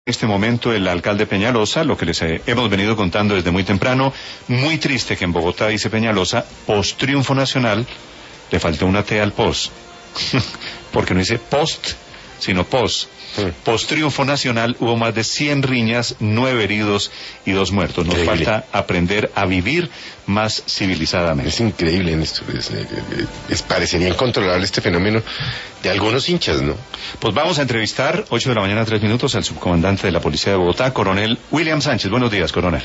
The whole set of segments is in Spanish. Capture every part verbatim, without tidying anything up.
En este momento el alcalde Peñalosa, lo que les eh, hemos venido contando desde muy temprano, muy triste que en Bogotá, dice Peñalosa, post triunfo nacional, le faltó una T al post, porque no dice post, sino post. Sí. Post triunfo nacional hubo más de cien riñas, nueve heridos y dos muertos. Nos increíble. Falta aprender a vivir más civilizadamente. Es increíble, esto es, es, es, parecería incontrolable este fenómeno de algunos hinchas, ¿no? Pues vamos a entrevistar, ocho de la mañana, tres minutos, al subcomandante de la Policía de Bogotá, coronel William Sánchez. Buenos días, coronel.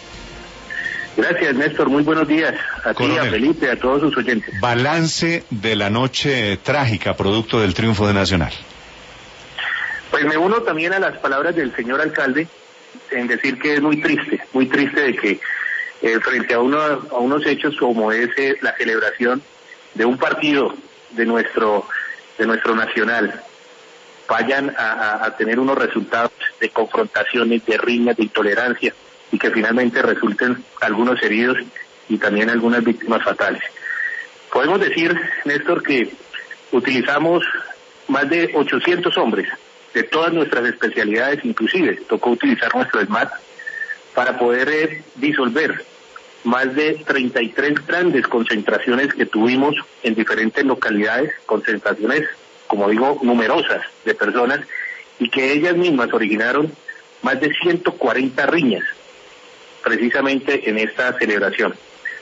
Gracias, Néstor. Muy buenos días a ti, a Felipe, a todos sus oyentes. Balance de la noche trágica, producto del triunfo de Nacional. Pues me uno también a las palabras del señor alcalde en decir que es muy triste, muy triste de que eh, frente a, uno, a unos hechos como ese, la celebración de un partido de nuestro de nuestro Nacional, vayan a, a, a tener unos resultados de confrontaciones, de riñas, de intolerancia, y que finalmente resulten algunos heridos y también algunas víctimas fatales. Podemos decir, Néstor, que utilizamos más de ochocientos hombres de todas nuestras especialidades, inclusive tocó utilizar nuestro SMAT para poder eh, disolver más de treinta y tres grandes concentraciones que tuvimos en diferentes localidades, concentraciones, como digo, numerosas de personas, y que ellas mismas originaron más de ciento cuarenta riñas, precisamente en esta celebración.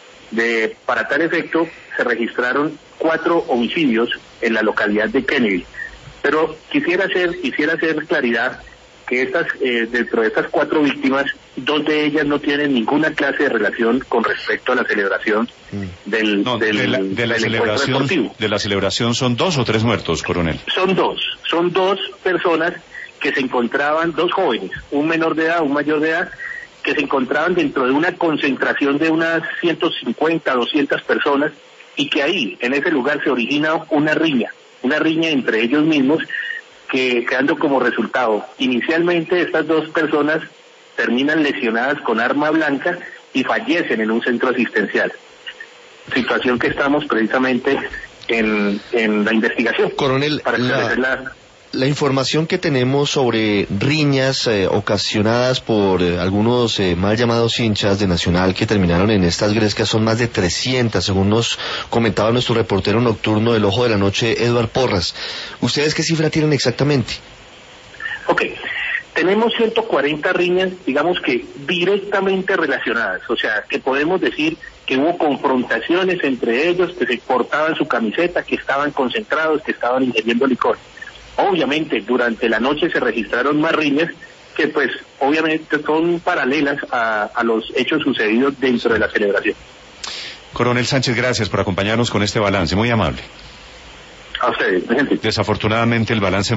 De, para tal efecto, se registraron cuatro homicidios en la localidad de Kennedy. Pero quisiera hacer, quisiera hacer claridad que estas, eh, dentro de estas cuatro víctimas, dos de ellas no tienen ninguna clase de relación con respecto a la celebración del, no, del, de la, de la del celebración, encuentro deportivo. De la celebración son dos o tres muertos, coronel. Son dos, son dos personas que se encontraban, dos jóvenes, un menor de edad, un mayor de edad, que se encontraban dentro de una concentración de unas ciento cincuenta, doscientas personas, y que ahí, en ese lugar, se origina una riña. Una riña entre ellos mismos, que quedando como resultado, inicialmente estas dos personas terminan lesionadas con arma blanca y fallecen en un centro asistencial. Situación que estamos precisamente en, en la investigación. Coronel, para la, la... la información que tenemos sobre riñas eh, ocasionadas por eh, algunos eh, mal llamados hinchas de Nacional que terminaron en estas grescas son más de trescientas, según nos comentaba nuestro reportero nocturno del Ojo de la Noche, Eduard Porras. ¿Ustedes qué cifra tienen exactamente? Ok, tenemos ciento cuarenta riñas, digamos que directamente relacionadas, o sea, que podemos decir que hubo confrontaciones entre ellos, que se portaban su camiseta, que estaban concentrados, que estaban ingiriendo licor. Obviamente, durante la noche se registraron más riñas que, pues, obviamente son paralelas a, a los hechos sucedidos dentro de la celebración. Coronel Sánchez, gracias por acompañarnos con este balance, muy amable. A ustedes, gente. Desafortunadamente el balance